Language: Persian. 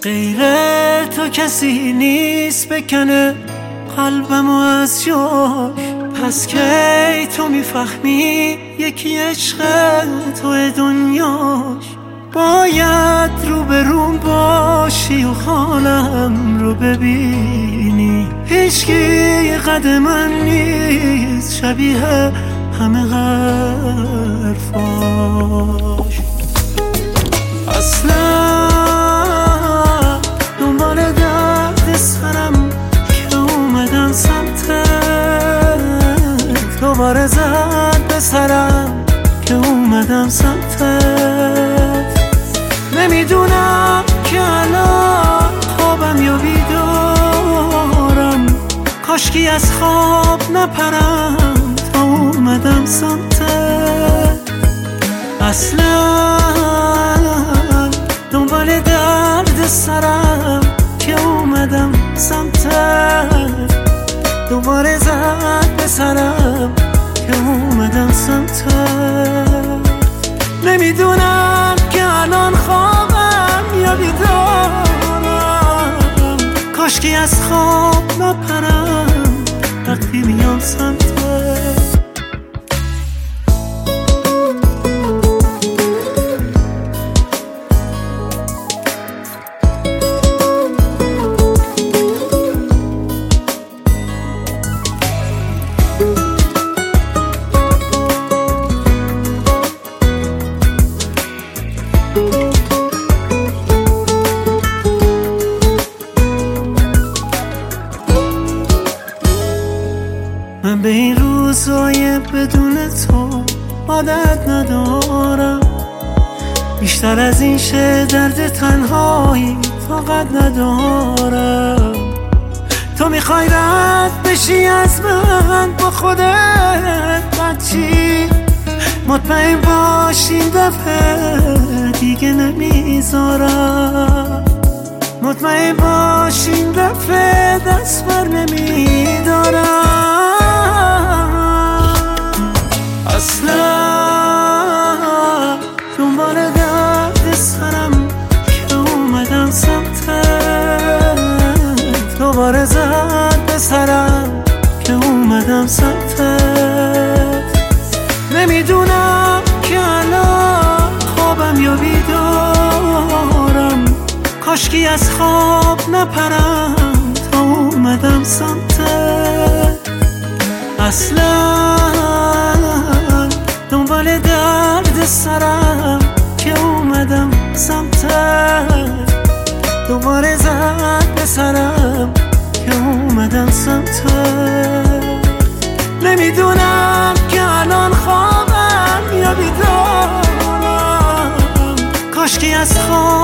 غیر تو کسی نیست بکنه قلبمو از جاش. پس کی تو میفهمی یکی عشق تو دنیاش؟ باید روبروم باشی و حالم رو ببینی. هیچکی قد من نیست شبیه همه حرفاش. اصلا دنبال درد سرم که اومدم سمتت. دوباره زد به سرم که اومدم سمتت. نمیدونم که الان خوابم یا بیدارم. کاشکی از خواب نپرم تا اومدم سمتت. اصلا دنبال درد سرم که اومدم سمتت. دوباره زد به سرم که اومدم سمتت. نمیدونم که الان خوابم یا بیدارم. کاشکی از خواب نپرم وقتی میام سمتت. من به این روزای بدون تو عادت ندارم. بیشتر از این شه درد تنهایی طاقت ندارم. تو میخوای رد بشی از من با خودت بچی. مطمئن باش این دفعه دیگه نمیذارم. مطمئن باش این دفعه دست بر نمیدارم. اصلا دنبال درد سرم که اومدم سمتت. دوباره زد به سرم که اومدم سمتت. نمیدونم که الان خوابم یا بیدارم. کاشکی از خواب نپرم تا اومدم سمتت. اصلا دنبال درد سرم که اومدم سمتت. دوباره زد به سرم که اومدم سمتت. نمیدونم که الان خوابم یا بیدارم. کاشکی از خواب